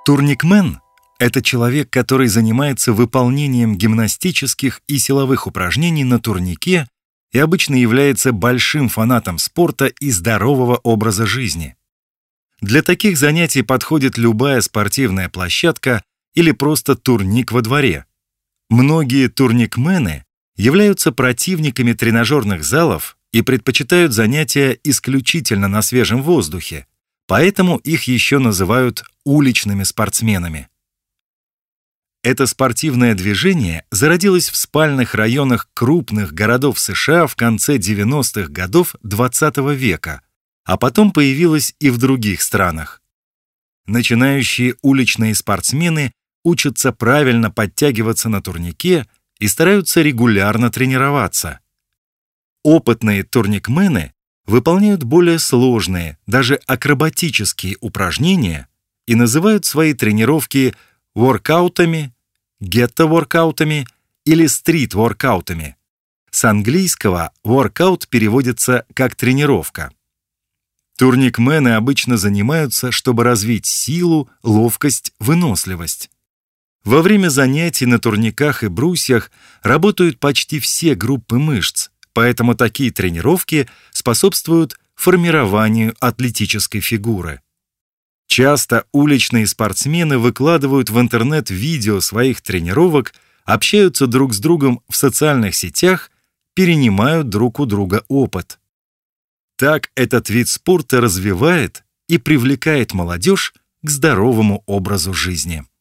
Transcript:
Турникмен — это человек, который занимается выполнением гимнастических и силовых упражнений на турнике и обычно является большим фанатом спорта и здорового образа жизни. Для таких занятий подходит любая спортивная площадка или просто турник во дворе. Многие турникмены являются противниками тренажерных залов и предпочитают занятия исключительно на свежем воздухе, поэтому их еще называют уличными спортсменами. Это спортивное движение зародилось в спальных районах крупных городов США в конце 90-х годов XX века, а потом появилось и в других странах. Начинающие уличные спортсмены учатся правильно подтягиваться на турнике и стараются регулярно тренироваться. Опытные турникмены выполняют более сложные, даже акробатические упражнения и называют свои тренировки воркаутами, гетто-воркаутами или стрит-воркаутами. С английского воркаут переводится как тренировка. Турникмены обычно занимаются, чтобы развить силу, ловкость, выносливость. Во время занятий на турниках и брусьях работают почти все группы мышц, поэтому такие тренировки способствуют формированию атлетической фигуры. Часто уличные спортсмены выкладывают в интернет видео своих тренировок, общаются друг с другом в социальных сетях, перенимают друг у друга опыт. Так этот вид спорта развивает и привлекает молодежь к здоровому образу жизни.